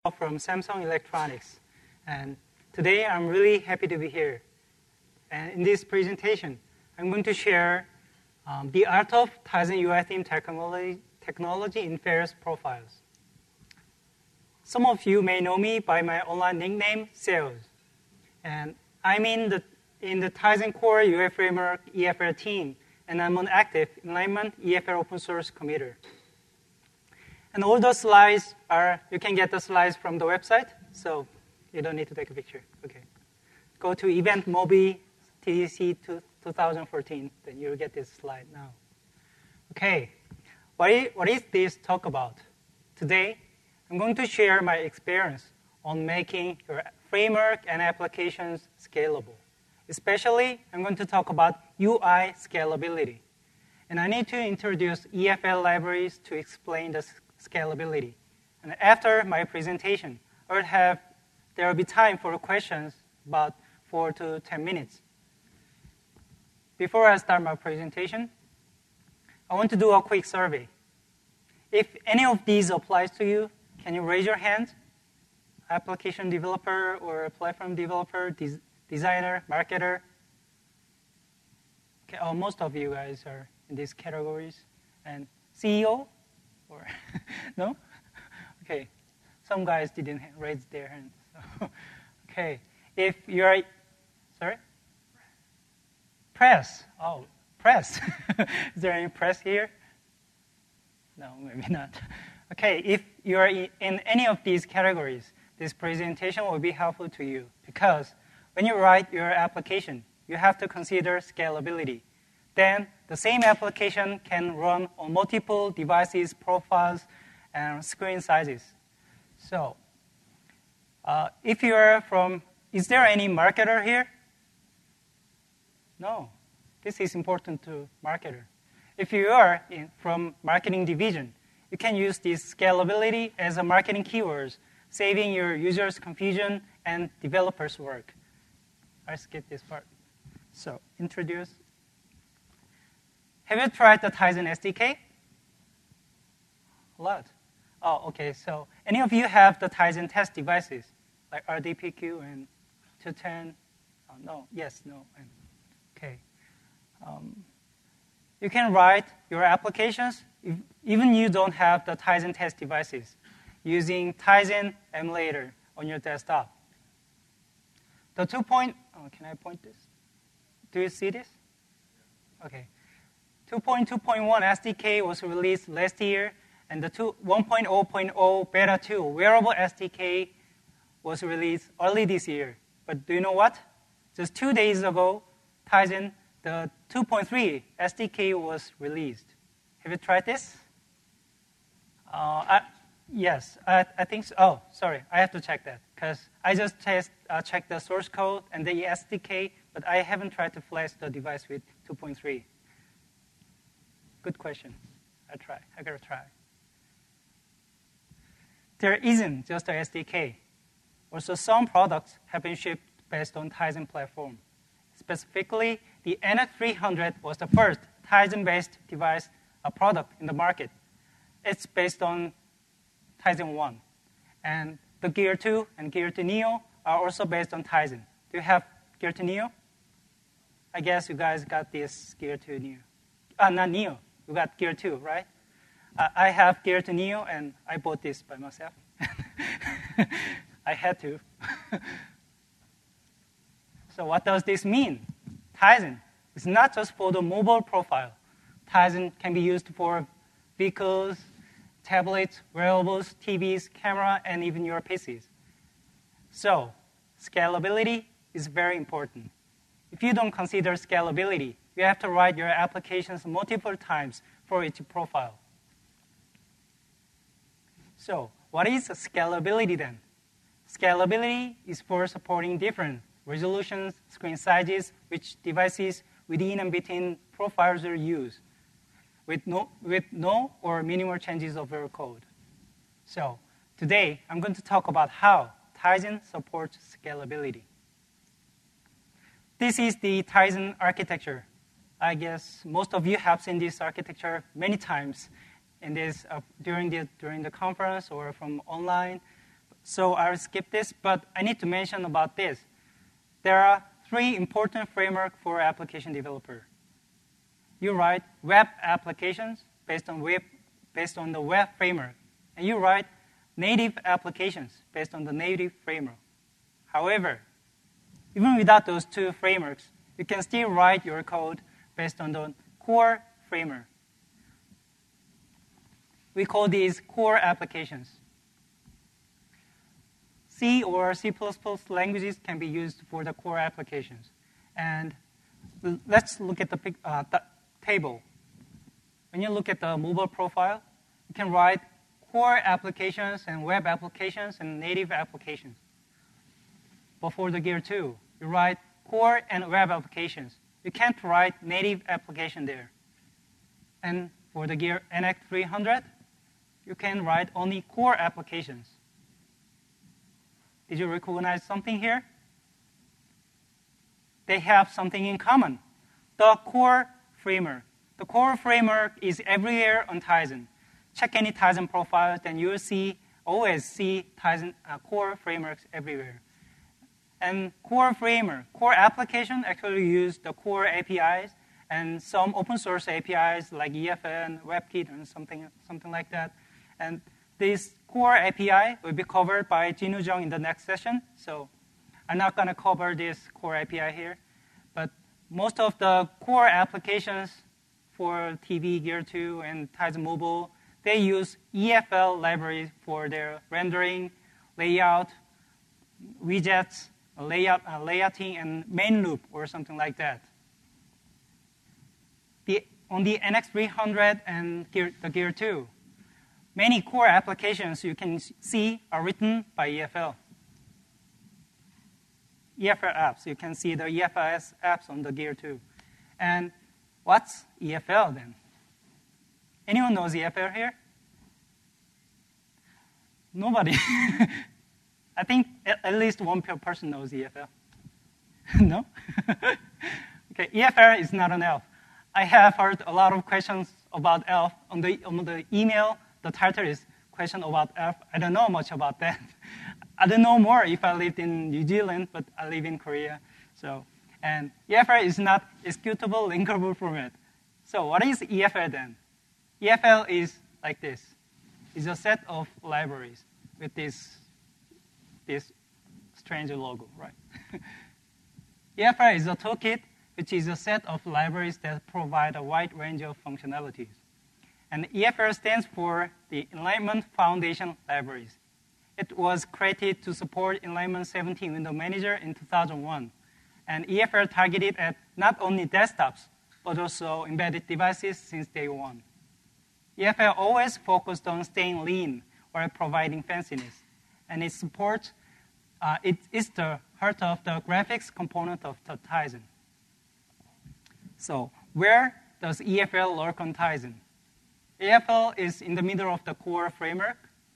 from Samsung Electronics, and today I'm really happy to be here. And in this presentation, I'm going to share the art of Tizen UI theme technology in various profiles. Some of you may know me by my online nickname, Sales, and I'm in the Tizen Core UI Framework EFL team, and I'm an active Enlightenment EFL open source committer. And all the slides you can get the slides from the website, so you don't need to take a picture. Okay. Go to Event Mobi TDC 2014, then you'll get this slide now. Okay, what is this talk about? Today, I'm going to share my experience on making your framework and applications scalable. Especially, I'm going to talk about UI scalability. And I need to introduce EFL libraries to explain the scalability. And after my presentation, there will be time for questions, about 4 to 10 minutes. Before I start my presentation, I want to do a quick survey. If any of these applies to you, can you raise your hand? Application developer or platform developer, designer, marketer? Okay, most of you guys are in these categories. And CEO? Or no? Okay, some guys didn't raise their hands. So, okay, if you're, sorry? Press. Oh, press. Is there any press here? No, maybe not. Okay, if you're in any of these categories, this presentation will be helpful to you because when you write your application, you have to consider scalability. Then the same application can run on multiple devices, profiles, and screen sizes. So if you're from, is there any marketer here? No. This is important to marketer. If you are from marketing division, you can use this scalability as a marketing keywords, saving your users' confusion and developers' work. I skip this part. So introduce. Have you tried the Tizen SDK? A lot. Oh, okay. So any of you have the Tizen test devices, like RDPQ and 210? Oh, no. Yes, no. Okay. You can write your applications, even you don't have the Tizen test devices, using Tizen emulator on your desktop. The can I point this? Do you see this? Okay. 2.2.1 SDK was released last year, and the 1.0.0 Beta 2 wearable SDK was released early this year. But do you know what? Just 2 days ago, Tizen, the 2.3 SDK was released. Have you tried this? Yes, I think so. Oh, sorry, I have to check that because I just checked the source code and the SDK, but I haven't tried to flash the device with 2.3. Good question. I gotta try. There isn't just a SDK. Also, some products have been shipped based on Tizen platform. Specifically, the NF300 was the first Tizen-based device, a product in the market. It's based on Tizen 1. And the Gear 2 and Gear 2 Neo are also based on Tizen. Do you have Gear 2 Neo? I guess you guys got this Gear 2 Neo. Not Neo. You got Gear 2, right? I have Gear 2 Neo, and I bought this by myself. I had to. So what does this mean? Tizen is not just for the mobile profile. Tizen can be used for vehicles, tablets, wearables, TVs, camera, and even your PCs. So scalability is very important. If you don't consider scalability, you have to write your applications multiple times for each profile. So what is scalability then? Scalability is for supporting different resolutions, screen sizes, which devices within and between profiles are used, with no or minimal changes of your code. So today, I'm going to talk about how Tizen supports scalability. This is the Tizen architecture. I guess most of you have seen this architecture many times in this during the conference or from online. so I'll skip this, but I need to mention about this. There are 3 important frameworks for application developer. You write web applications based on the web framework, and you write native applications based on the native framework. However, even without those 2 frameworks, you can still write your code based on the core framework. We call these core applications. C or C++ languages can be used for the core applications. And let's look at the table. When you look at the mobile profile, you can write core applications and web applications and native applications. But for the Gear 2, you write core and web applications. You can't write native application there. And for the Gear NX 300, you can write only core applications. Did you recognize something here? They have something in common. The core framework. The core framework is everywhere on Tizen. Check any Tizen profile, then you'll always see Tizen core frameworks everywhere. And core framework, core application actually use the core APIs and some open source APIs like EFN, WebKit, and something like that. And this core API will be covered by Jinwoo Jung in the next session. So I'm not going to cover this core API here. But most of the core applications for TV, Gear 2, and Tizen Mobile, they use EFL libraries for their rendering, layout, widgets, layouting, and main loop, or something like that. On the NX300 and the Gear 2, many core applications you can see are written by EFL. EFL apps, you can see the EFS apps on the Gear 2. And what's EFL then? Anyone knows EFL here? Nobody. I think at least one person knows EFL. No? Okay, EFL is not an ELF. I have heard a lot of questions about ELF on the email. The title is question about ELF. I don't know much about that. I don't know more if I lived in New Zealand, but I live in Korea. And EFL is not executable linkable format. So what is EFL then? EFL is like this. It's a set of libraries with this strange logo, right? EFL is a toolkit, which is a set of libraries that provide a wide range of functionalities. And EFL stands for the Enlightenment Foundation Libraries. It was created to support Enlightenment 17 Window Manager in 2001. And EFL targeted at not only desktops, but also embedded devices since day one. EFL always focused on staying lean while providing fanciness. And it supports, it is the heart of the graphics component of the Tizen. So where does EFL work on Tizen? EFL is in the middle of the core framework,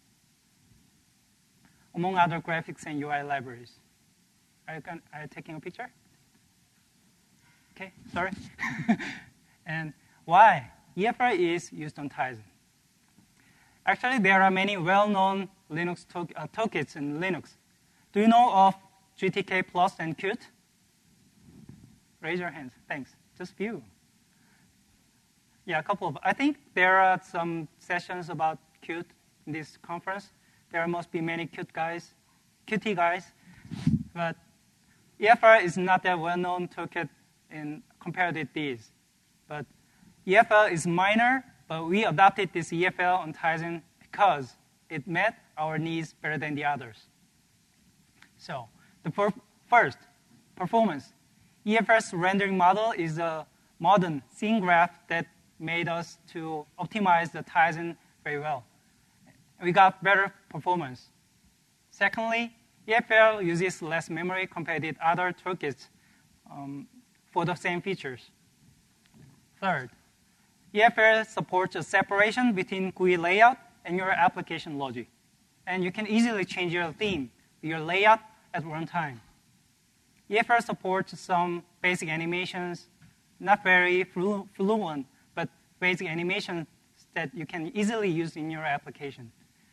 among other graphics and UI libraries. Are you taking a picture? Okay, sorry. And why EFL is used on Tizen? Actually, there are many well-known Linux toolkits in Linux. Do you know of GTK Plus and Qt? Raise your hands. Thanks. Just few. Yeah, a couple of. I think there are some sessions about Qt in this conference. There must be many Qt guys. But EFL is not that well-known toolkit compared with these. But EFL is minor, but we adopted this EFL on Tizen because it met our needs better than the others. So the first, performance. EFL's rendering model is a modern scene graph that made us to optimize the Tizen very well. We got better performance. Secondly, EFL uses less memory compared with other toolkits for the same features. Third, EFL supports a separation between GUI layout and your application logic. And you can easily change your theme, your layout at runtime. EFL supports some basic animations, not very fluent, but basic animations that you can easily use in your application.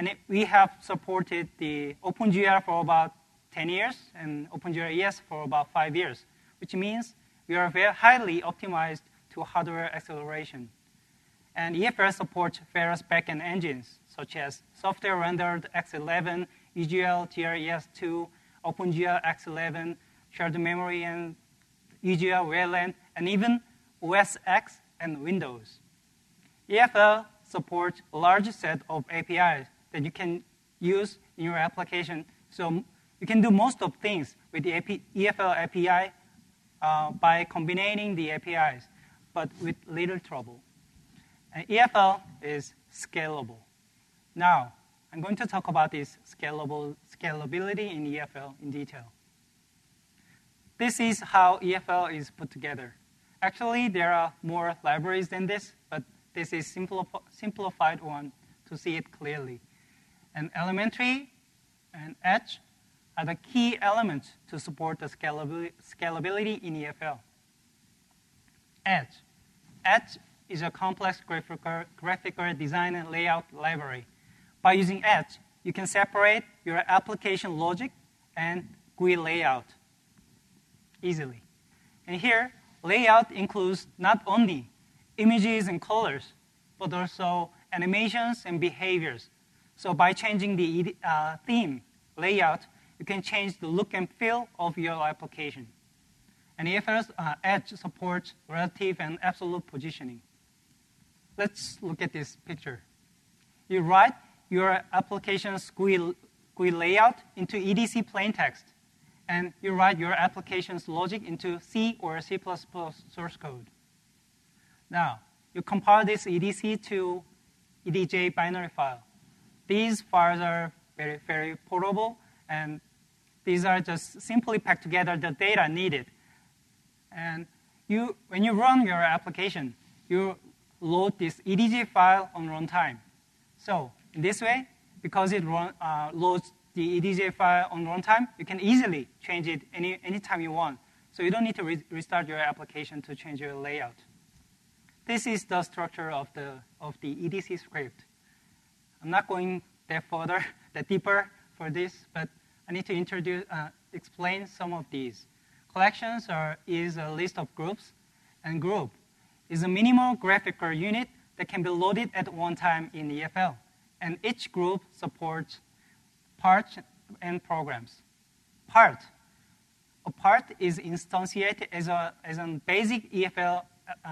And we have supported the OpenGL for about 10 years and OpenGL ES for about 5 years, which means we are very highly optimized to hardware acceleration. And EFL supports various backend engines, such as software-rendered X11, UGL, GRES2, OpenGL X11, shared memory, and UGL Wayland, and even OS X and Windows. EFL supports a large set of APIs that you can use in your application. So you can do most of things with the EFL API by combining the APIs, but with little trouble. And EFL is scalable. Now, I'm going to talk about this scalability in EFL in detail. This is how EFL is put together. Actually, there are more libraries than this, but this is simplified one to see it clearly. And elementary and edge are the key elements to support the scalability in EFL. Edge is a complex graphical design and layout library. By using Edge, you can separate your application logic and GUI layout easily. And here, layout includes not only images and colors, but also animations and behaviors. So by changing the theme layout, you can change the look and feel of your application. And EFL's Edge supports relative and absolute positioning. Let's look at this picture. You write your application's GUI layout into EDC plaintext, and you write your application's logic into C or C++ source code. Now, you compile this EDC to EDJ binary file. These files are very, very portable, and these are just simply packed together the data needed. And when you run your application, you load this EDJ file on runtime. So in this way, because it loads the EDJ file on runtime, you can easily change it anytime you want. So you don't need to restart your application to change your layout. This is the structure of the EDC script. I'm not going that deeper for this, but I need to explain some of these. Collections is a list of groups, and group is a minimal graphical unit that can be loaded at one time in EFL. And each group supports parts and programs. A part is instantiated as a basic EFL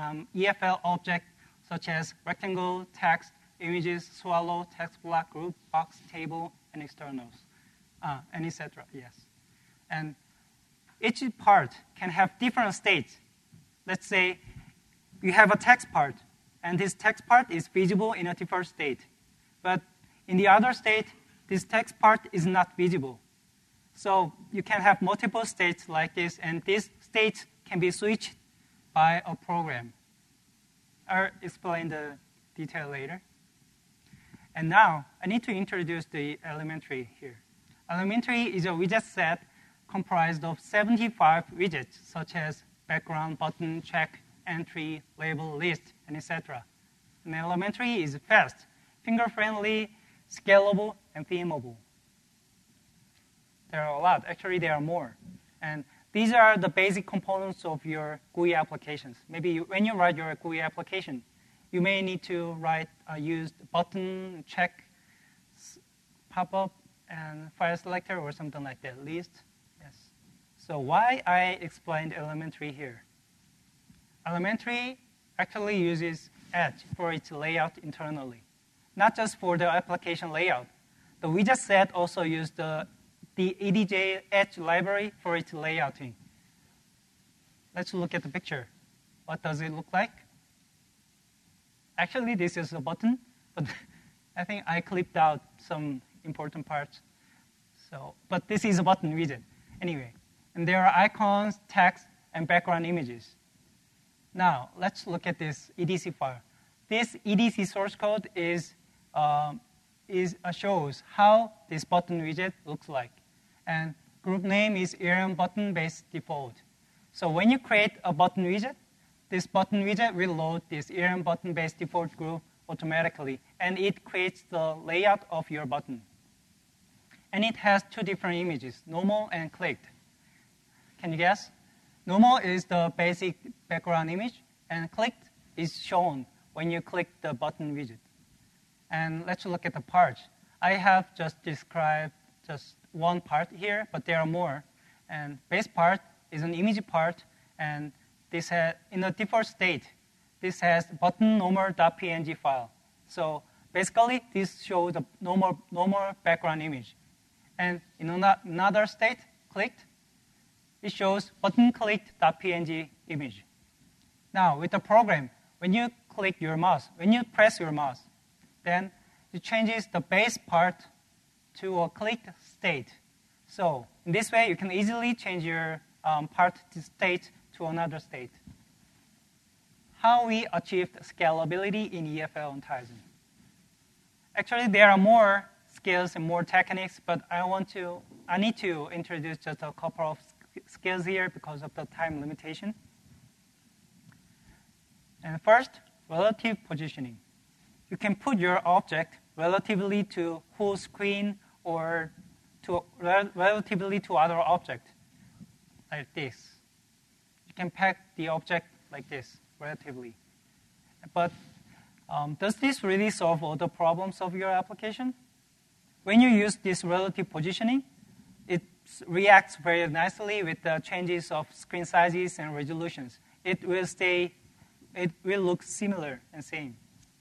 object, such as rectangle, text, images, swallow, text block, group, box, table, and externals, and etc. Yes. And each part can have different states. Let's say you have a text part, and this text part is visible in a default state. But in the other state, this text part is not visible. So you can have multiple states like this, and these states can be switched by a program. I'll explain the detail later. And now, I need to introduce the elementary here. Elementary is a widget set comprised of 75 widgets, such as background, button, check, entry, label, list, and etc. And elementary is fast, finger-friendly, scalable, and themable. There are a lot. Actually, there are more. And these are the basic components of your GUI applications. Maybe when you write your GUI application, you may need to use button, check, pop-up, and file selector or something like that, list. Yes. So why I explained elementary here? Elementary actually uses Edge for its layout internally, not just for the application layout. The widget set also uses the EDJ Edge library for its layouting. Let's look at the picture. What does it look like? Actually, this is a button, but I think I clipped out some important parts. But this is a button widget. Anyway, and there are icons, text, and background images. Now, let's look at this EDC file. This EDC source code shows how this button widget looks like. And group name is ERM button base default. So when you create a button widget, this button widget will load this ERM button base default group automatically, and it creates the layout of your button. And it has two different images, normal and clicked. Can you guess? Normal is the basic background image, and clicked is shown when you click the button widget. And let's look at the parts. I have just described just one part here, but there are more. And base part is an image part, and this has, in the default state, this has button normal.png file. So basically, this shows the normal background image. And in another state, clicked, it shows button clicked.png image. Now, with the program, when you click your mouse, when you press your mouse, then it changes the base part to a clicked state. So in this way, you can easily change your part state to another state. How we achieved scalability in EFL on Tizen. Actually, there are more skills and more techniques, but I need to introduce just a couple of skills here because of the time limitation. And first, relative positioning. You can put your object relatively to full screen or relatively to other object, like this. You can pack the object like this, relatively. But does this really solve all the problems of your application? When you use this relative positioning, it reacts very nicely with the changes of screen sizes and resolutions. It will look similar and same.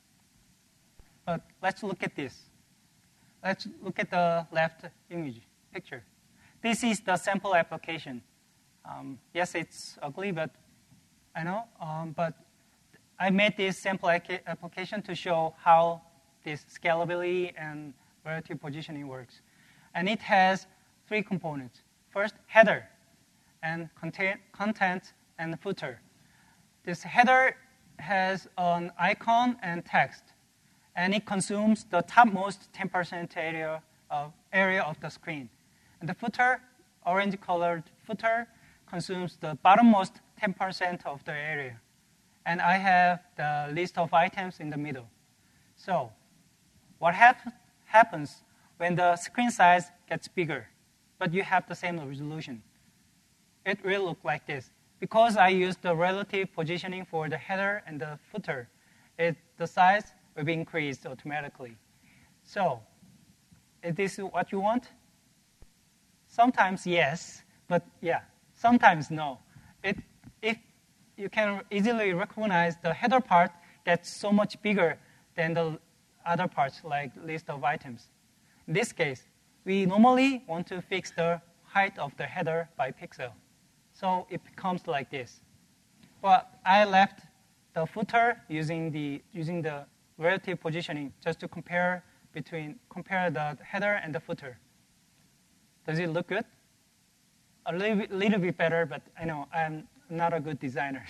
But let's look at this. Let's look at the left image picture. This is the sample application. Yes, it's ugly, but I know. But I made this sample application to show how this scalability and relative positioning works. And it has three components. First, header, and content and footer. This header has an icon and text, and it consumes the topmost 10% area of the screen. And the footer, orange-colored footer, consumes the bottommost 10% of the area. And I have the list of items in the middle. So what happens when the screen size gets bigger, but you have the same resolution? It will look like this. Because I used the relative positioning for the header and the footer, the size will be increased automatically. So, is this what you want? Sometimes yes, but yeah, sometimes no. If you can easily recognize the header part gets so much bigger than the other parts, like list of items. In this case, we normally want to fix the height of the header by pixel. So it becomes like this. But I left the footer using the relative positioning just to compare the header and the footer. Does it look good? A little bit better, but I know I'm not a good designer.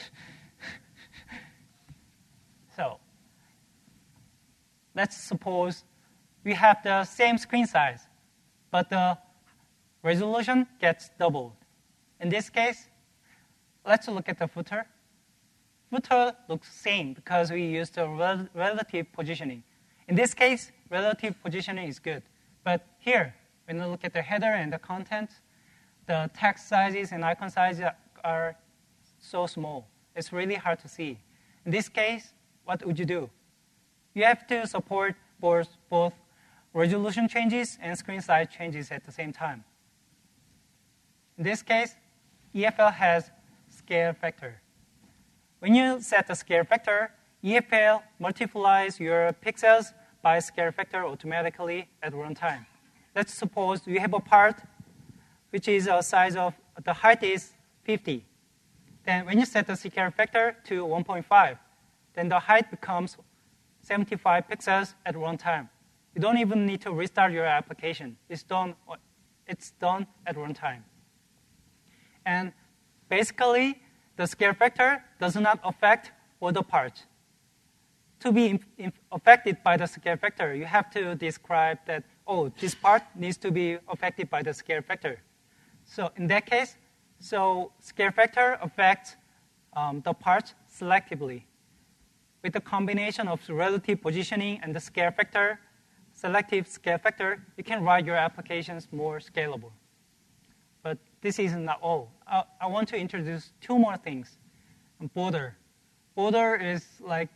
So let's suppose we have the same screen size, but the resolution gets doubled. In this case, let's look at the footer. Footer looks same because we used the relative positioning. In this case, relative positioning is good. But here, when you look at the header and the content, the text sizes and icon sizes are so small. It's really hard to see. In this case, what would you do? You have to support both resolution changes and screen size changes at the same time. In this case, EFL has scale factor. When you set the scale factor, EFL multiplies your pixels by scale factor automatically at runtime. Let's suppose you have a part which is a size of, the height is 50. Then when you set the scale factor to 1.5, then the height becomes 75 pixels at runtime. You don't even need to restart your application. It's done at runtime. And basically, the scale factor does not affect all the parts. To be affected by the scale factor, you have to describe that, this part needs to be affected by the scale factor. So in that case, scale factor affects the parts selectively. with the combination of relative positioning and the scale factor, selective scale factor, you can write your applications more scalable. But this is not all. I want to introduce two more things. Border. Border is like,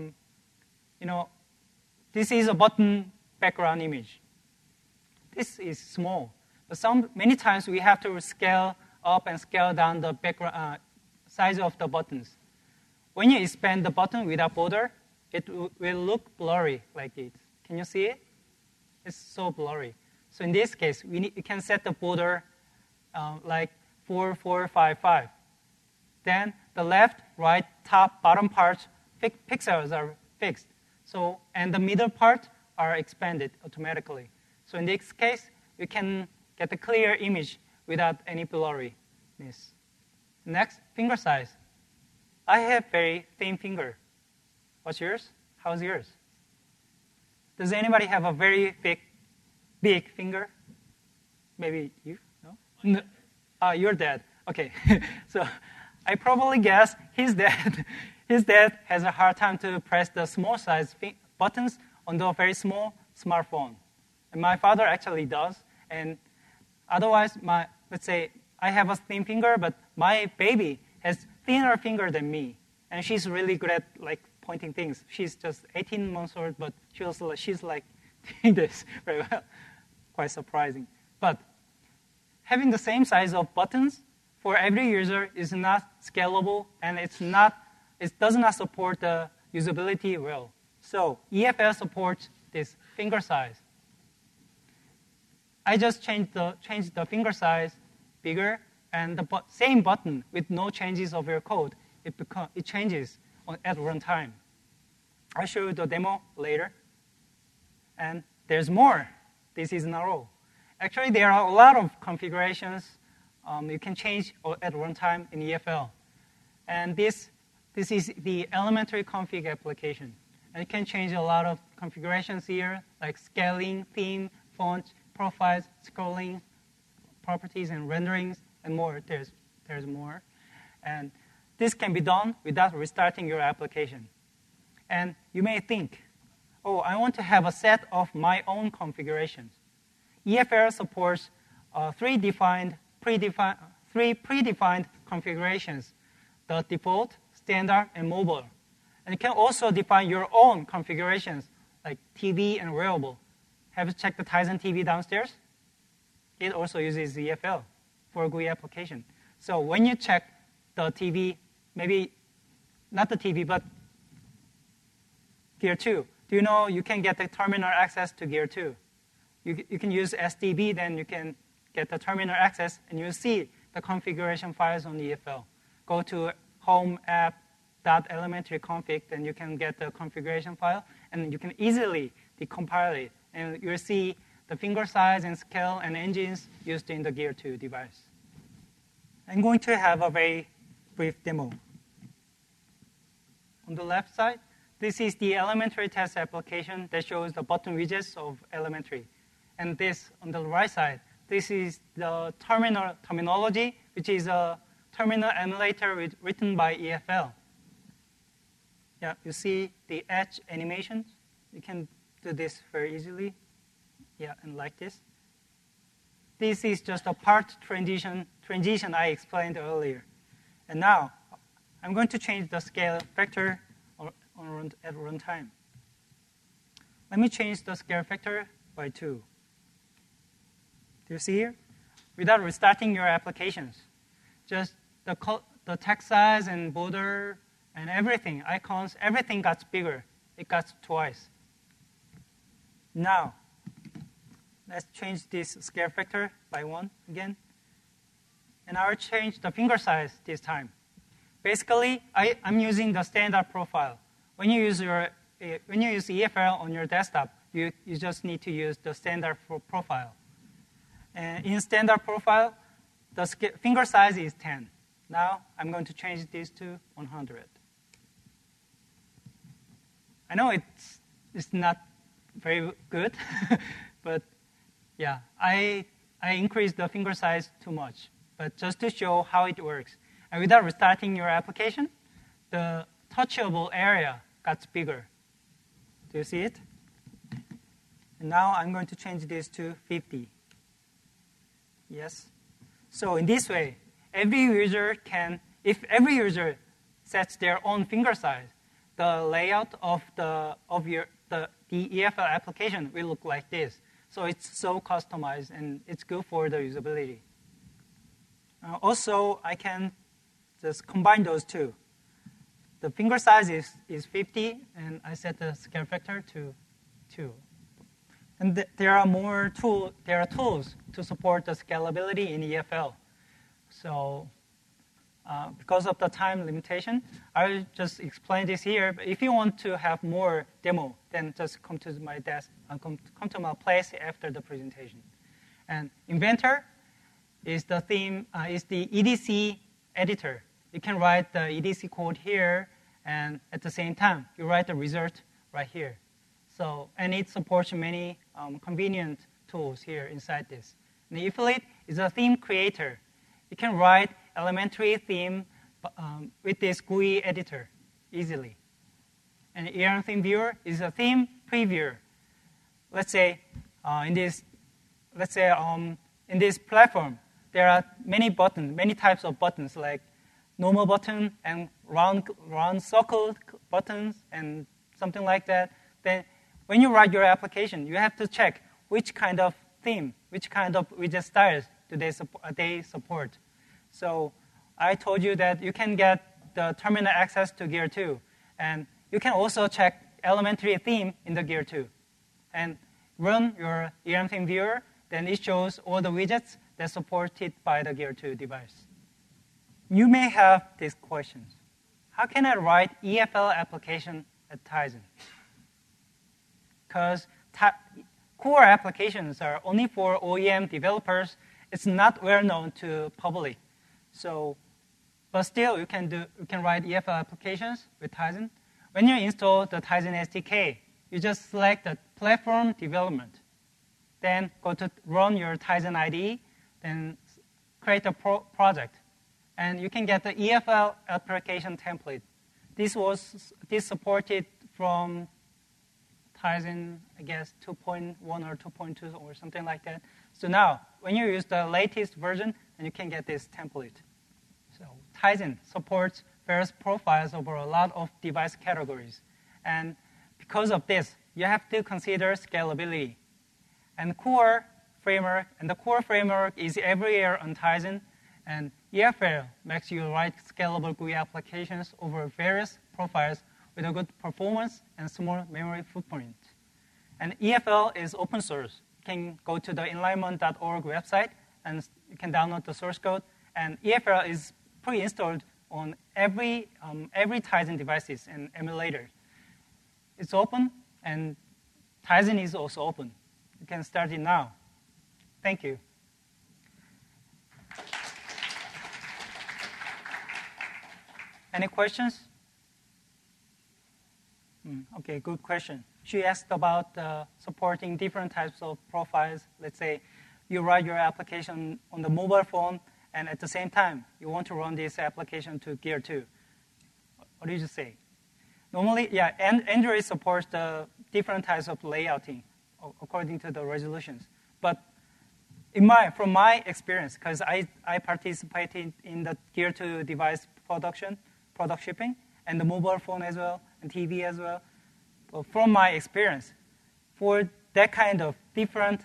this is a button background image. This is small, but many times we have to scale up and scale down the background size of the buttons. When you expand the button without border, it will look blurry like this. Can you see it? It's so blurry. So in this case, we can set the border like 4, 4, 5, 5. Then the left, right, top, bottom parts, pixels are fixed. So, and the middle part are expanded automatically. So in this case, you can get a clear image without any blurriness. Next, finger size. I have very thin finger. What's yours? How's yours? Does anybody have a very big finger? Maybe you? No? Your dad. Okay. So I probably guess his dad has a hard time to press the small size buttons on the very small smartphone. And my father actually does. And otherwise, let's say I have a thin finger, but my baby has thinner finger than me. And she's really good at like pointing things. She's just 18 months old, but she's like doing this very well. Quite surprising. But having the same size of buttons for every user is not scalable, and it does not support the usability well. So EFL supports this finger size. I just changed the finger size bigger, and the same button with no changes of your code, it changes at runtime. I'll show you the demo later. And there's more. This is not all. Actually, there are a lot of configurations you can change at runtime in EFL. And this is the elementary config application. And you can change a lot of configurations here, like scaling, theme, font, profiles, scrolling, properties, and renderings, and more. There's more. And this can be done without restarting your application. And you may think, oh, I want to have a set of my own configurations. EFL supports three predefined configurations: the default, standard, and mobile. And you can also define your own configurations, like TV and wearable. Have you checked the Tizen TV downstairs? It also uses EFL for a GUI application. So when you check the TV, maybe not the TV, but Gear 2, do you know you can get the terminal access to Gear 2? You can use SDB, then you can get the terminal access, and you'll see the configuration files on EFL. Go to home app.elementary config, then you can get the configuration file, and you can easily decompile it. And you'll see the finger size and scale and engines used in the Gear 2 device. I'm going to have a very brief demo. On the left side, this is the elementary test application that shows the button widgets of elementary. And this, on the right side, this is the terminology, which is a terminal emulator written by EFL. Yeah, you see the edge animations. You can do this very easily. Yeah, and like this. This is just a part transition I explained earlier. And now, I'm going to change the scale factor at runtime. Let me change the scale factor by 2. Do you see here? Without restarting your applications, just the text size and border and everything, icons, everything got bigger. It got twice. Now, let's change this scale factor by 1 again. And I'll change the finger size this time. Basically, I'm using the standard profile. When you use EFL on your desktop, you just need to use the standard profile. And in standard profile, the finger size is 10. Now I'm going to change this to 100. I know it's not very good, but yeah, I increased the finger size too much. But just to show how it works. And without restarting your application, the touchable area got bigger. Do you see it? And now I'm going to change this to 50. Yes. So in this way, every user can, if every user sets their own finger size, the layout of the EFL application will look like this. So it's so customized, and it's good for the usability. Also, I can just combine those two. The finger size is 50, and I set the scale factor to 2. And there are tools to support the scalability in EFL. So because of the time limitation, I'll just explain this here. But if you want to have more demo, then just come to my desk, come to my place after the presentation. And Inventor is the theme, is the EDC editor. You can write the EDC code here, and at the same time, you write the result right here. So, and it supports many convenient tools here inside this. And the Iflit is a theme creator. You can write elementary theme with this GUI editor easily. And ERM Theme Viewer is a theme previewer. Let's say in this platform, there are many buttons, many types of buttons, like normal button and round circle buttons and something like that. Then when you write your application, you have to check which kind of theme, which kind of widget styles do they support. So I told you that you can get the terminal access to Gear 2. And you can also check elementary theme in the Gear 2. And run your ERM Theme Viewer, then it shows all the widgets that's supported by the Gear 2 device. You may have these questions. How can I write EFL application at Tizen? Because core applications are only for OEM developers. It's not well known to public. So, but still, you can write EFL applications with Tizen. When you install the Tizen SDK, you just select the platform development. Then go to run your Tizen IDE, then create a project. And you can get the EFL application template. This supported from Tizen, I guess, 2.1 or 2.2 or something like that. So now, when you use the latest version, then you can get this template. So Tizen supports various profiles over a lot of device categories. And because of this, you have to consider scalability. And the core framework is everywhere on Tizen. And EFL makes you write scalable GUI applications over various profiles with a good performance and small memory footprint. And EFL is open source. You can go to the enlightenment.org website, and you can download the source code. And EFL is pre-installed on every Tizen devices and emulator. It's open, and Tizen is also open. You can start it now. Thank you. Any questions? Okay, good question. She asked about supporting different types of profiles. Let's say you write your application on the mobile phone, and at the same time, you want to run this application to Gear 2. What did you say? Normally, yeah, Android supports the different types of layouting according to the resolutions. But from my experience, because I participated in the Gear 2 device product shipping, and the mobile phone as well, and TV as well. But from my experience, for that kind of different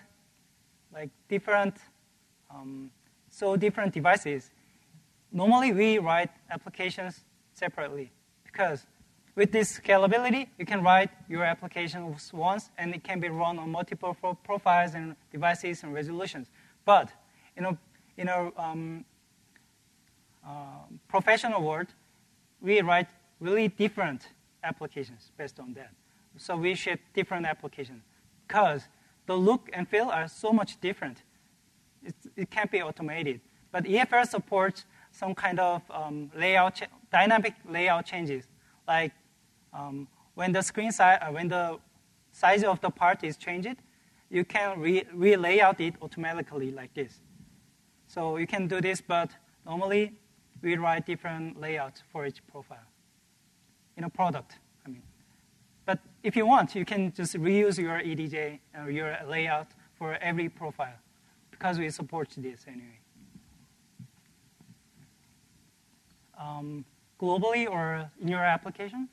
devices, normally we write applications separately, because with this scalability, you can write your application once, and it can be run on multiple profiles and devices and resolutions. But in a professional world, we write really different applications based on that. So we ship different applications because the look and feel are so much different. It can't be automated. But EFL supports some kind of dynamic layout changes, like when the screen size, when the size of the part is changed, you can re-layout it automatically like this. So you can do this, but normally we write different layouts for each profile in a product. But if you want, you can just reuse your EDJ or your layout for every profile because we support this anyway. Globally or in your application?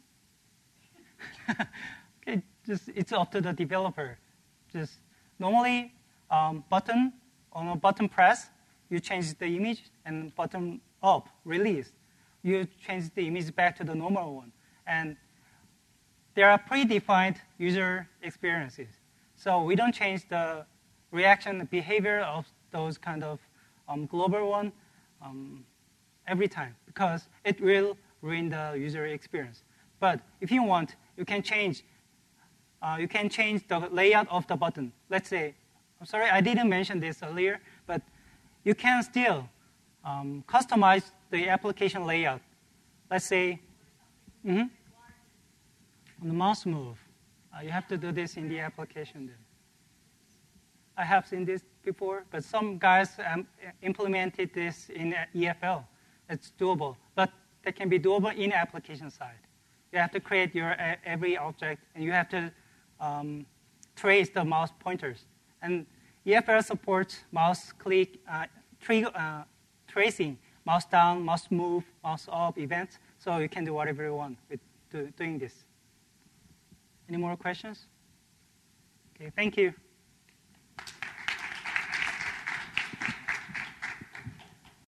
Okay, just it's up to the developer. Just normally, button on a button press, you change the image, and button up, release, you change the image back to the normal one. And there are predefined user experiences. So we don't change the reaction behavior of those kind of global one every time because it will ruin the user experience. But if you want, you can change the layout of the button. Let's say, I'm sorry, I didn't mention this earlier, but you can still customize the application layout. Let's say, on the mouse move, you have to do this in the application then. I have seen this before, but some guys implemented this in EFL. It's doable, but that can be doable in application side. You have to create your every object, and you have to trace the mouse pointers. And EFL supports mouse click, tracing, mouse down, mouse move, mouse up events, so you can do whatever you want with doing this. Any more questions? Okay, thank you.